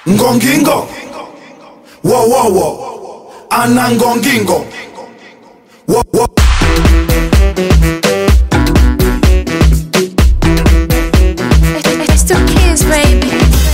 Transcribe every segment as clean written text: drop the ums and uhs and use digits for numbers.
Ngongingo, wo wo wo, anangongingo, wo wo. It's the kids, baby.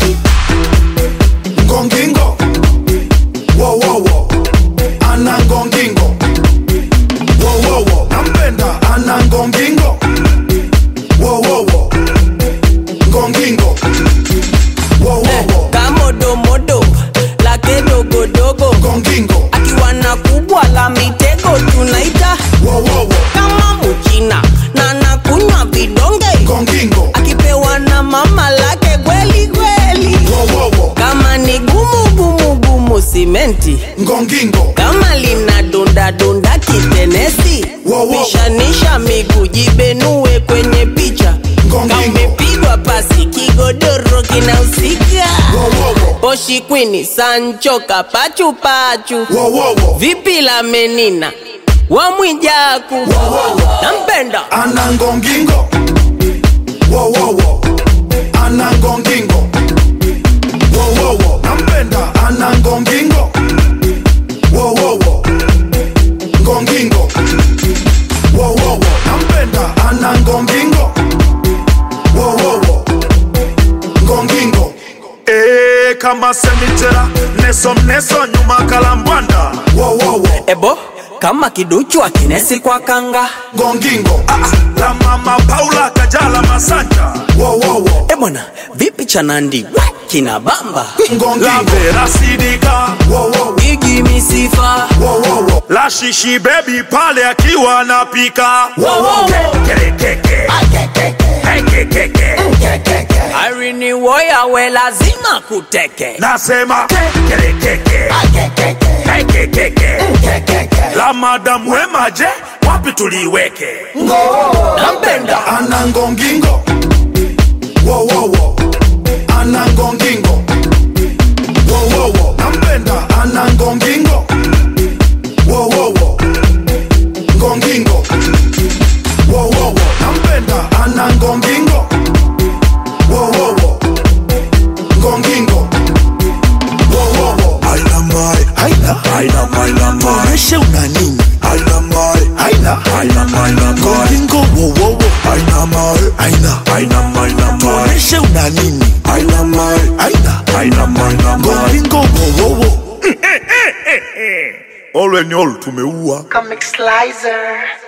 Ngongingo, wo wo wo, anangongingo, wo wo wo. Nampenda anangongingo, wo wo wo, ngongingo, wo wo wo. Kamodo modo, lake dogo dogo, Ngongingo, akiwana kubwa la mitego tunaita wo wo wo, kama mchina na nakunywa vidonge, ngongingo, akipewa na mama lake kweli kweli. wo wo wo, Kama ni gumu gumu gumu simenti, ngongingo, kama lina donda donda kitenesi, Wo, wo, wo. pishanisha miguu jibenue kwenye picha, Ngongingo. kamepigwa pasi kigodoro kinahusika. wo wo wo, Poshi Queen Sancho kapachu pachu, wo wo wo. vipi la menina wa Mwijaku, nampenda Anangongingo, wo wo wo, anangongingo, wo wo wo. Nampenda anangongingo, wo wo wo, ngongingo, wo wo wo. Nampenda anangongingo, wo wo wo, ngongingo. Kama semitera neso nyuma kalambwanda Wo wo wo, ebo kama kiduchu akinesi kwa kanga. ngongingo, la mama Paula Kajala Masanja wo wo wo, Ebona vipi chanandi kina bamba, la ngongingo, Vera Sidika wo wo wo, igi misifa, wo wo wo, la Shishi baby pale akiwa anapika Kekeke Irene Woya we lazima kuteke. nasema Kekeke la madam Wema je wapi tuliweke Nampenda anangongingo, wo wo wo, anangongingo, wo wo wo. Nampenda anangongingo, wo wo wo, ngongingo, wo wo wo. Nampenda anangongingo, wo wo wo, ngongingo, wo wo wo. Aina mai, aina mai, tuoneshe una nini? Aina mai, aina ngongingo, wo wo wo. Aina mai, aina mai, tuoneshe una nini? Aina mai, aina ngongingo, wo wo wo. All when all tumeua Comic Slicer.